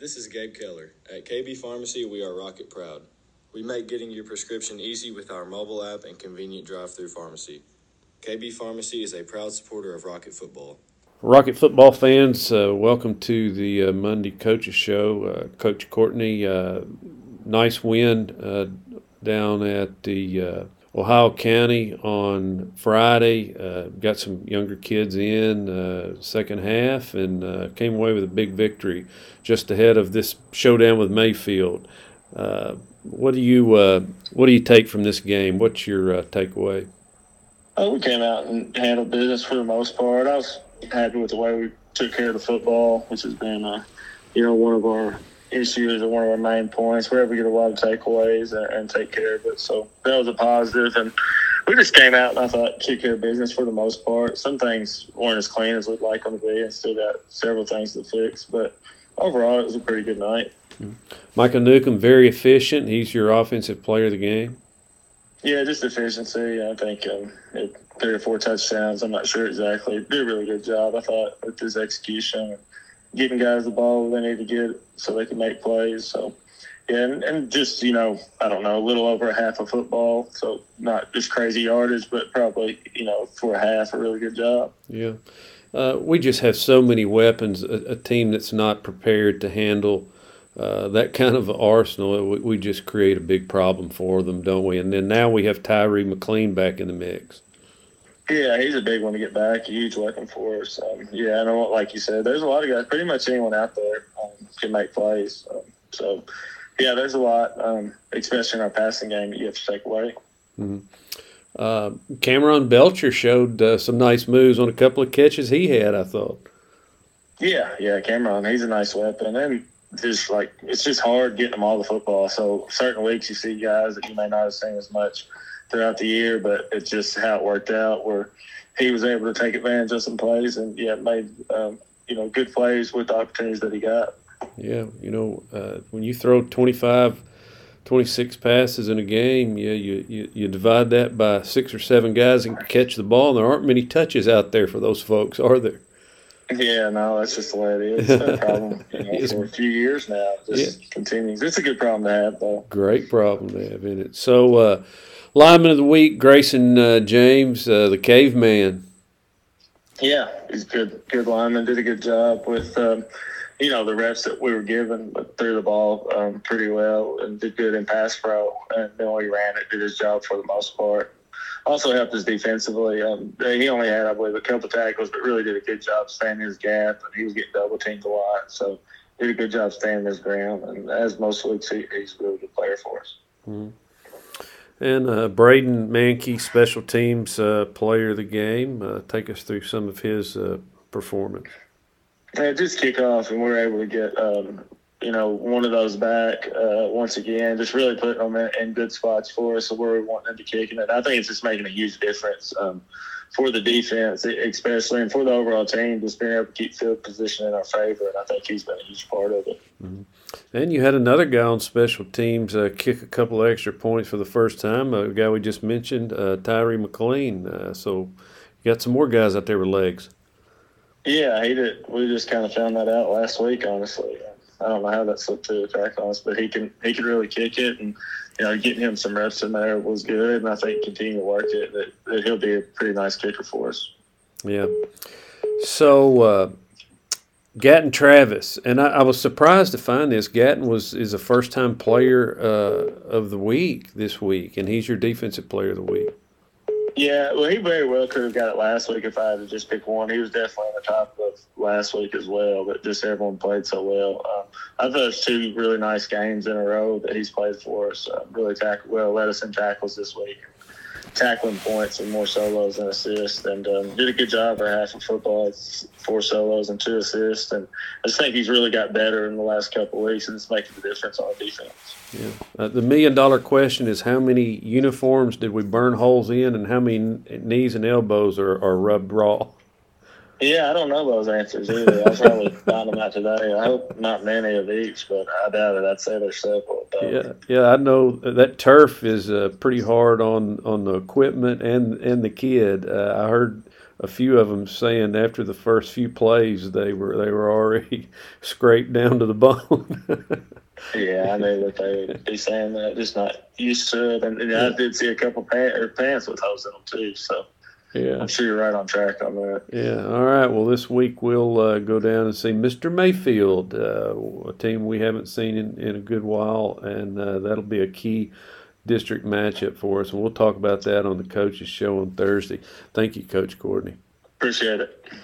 This is Gabe Keller. At KB Pharmacy, we are Rocket Proud. We make getting your prescription easy with our mobile app and convenient drive-through pharmacy. KB Pharmacy is a proud supporter of Rocket Football. Rocket football fans, welcome to the Monday Coaches Show. Coach Courtney, nice win down at the Ohio County on Friday. Got some younger kids in second half and came away with a big victory just ahead of this showdown with Mayfield. What do you take from this game? What's your takeaway? We came out and handled business for the most part. I was happy with the way we took care of the football, which has been, one of our issues or one of our main points. Wherever we get a lot of takeaways and take care of it. So that was a positive. And we just came out and I thought took care of business for the most part. Some things weren't as clean as we'd like them to be and still got several things to fix. But overall, it was a pretty good night. Michael Newcomb, very efficient. He's your offensive player of the game. Yeah, just efficiency. I think 3 or 4 touchdowns. I'm not sure exactly. Did a really good job, I thought, with his execution. Giving guys the ball they need to get so they can make plays. So, yeah, and just, I don't know, a little over a half of football. So not just crazy yardage, but probably, for a half, a really good job. Yeah. We just have so many weapons, a team that's not prepared to handle that kind of arsenal. We just create a big problem for them, don't we? And then now we have Tyree McLean back in the mix. Yeah, he's a big one to get back, a huge weapon for us. I know, like you said, there's a lot of guys, pretty much anyone out there can make plays. There's a lot, especially in our passing game, that you have to take away. Mm-hmm. Cameron Belcher showed some nice moves on a couple of catches he had, I thought. Yeah, Cameron, he's a nice weapon. And just it's just hard getting them all the football. So certain weeks you see guys that you may not have seen as much throughout the year, but it's just how it worked out where he was able to take advantage of some plays and made good plays with the opportunities that he got. Yeah, when you throw 25, 26 passes in a game, you divide that by 6 or 7 guys and catch the ball, and there aren't many touches out there for those folks, are there? Yeah, no, that's just the way it is. It's been a problem for a few years now. It just continues. It's a good problem to have, though. Great problem to have in it. So, lineman of the week, Grayson James, the caveman. Yeah, he's a good lineman. Did a good job with, the reps that we were given, but threw the ball pretty well and did good in pass pro. And then when he ran it, did his job for the most part. Also helped us defensively. He only had, I believe, a couple tackles, but really did a good job staying in his gap. And he was getting double teamed a lot, so did a good job staying his ground. And as most weeks, he's a really good player for us. Mm-hmm. And Braden Mankey, special teams player of the game. Take us through some of his performance. Just kick off, and we were able to get, one of those back once again, just really putting them in good spots for us where we want them to kick. And I think it's just making a huge difference for the defense, especially, and for the overall team, just being able to keep field position in our favor. And I think he's been a huge part of it. Mm-hmm. And you had another guy on special teams kick a couple of extra points for the first time, a guy we just mentioned, Tyree McLean. So you got some more guys out there with legs. Yeah, he did. We just kind of found that out last week, honestly. I don't know how that slipped through the crack on us, but he can really kick it, and getting him some reps in there was good. And I think continue to work it, that he'll be a pretty nice kicker for us. Yeah. So Gatton Travis, and I was surprised to find this. Gatton is a first-time player of the week this week, and he's your defensive player of the week. Yeah, well, he very well could have got it last week if I had to just pick one. He was definitely on the top of last week as well, but just everyone played so well. I thought it was 2 really nice games in a row that he's played for us. Really tackled well, led us in tackles this week, tackling points and more solos than assists, and did a good job for half of football. It's 4 solos and 2 assists, and I just think he's really got better in the last couple of weeks, and it's making the difference on defense. Yeah. The million-dollar question is how many uniforms did we burn holes in, and how many knees and elbows are rubbed raw? Yeah, I don't know those answers either. I'll probably find them out today. I hope not many of each, but I doubt it. I'd say they're several. Yeah, I know that turf is pretty hard on the equipment and the kid. I heard a few of them saying after the first few plays they were already scraped down to the bone. Yeah, I knew that they would be saying that, just not used to it. And I did see a couple pants with holes in them too. So yeah, I'm sure you're right on track on that. yeah. All right. Well, this week we'll go down and see Mr. Mayfield, a team we haven't seen in a good while, and that'll be a key district matchup for us. And we'll talk about that on the Coaches Show on Thursday. Thank you, Coach Courtney. Appreciate it.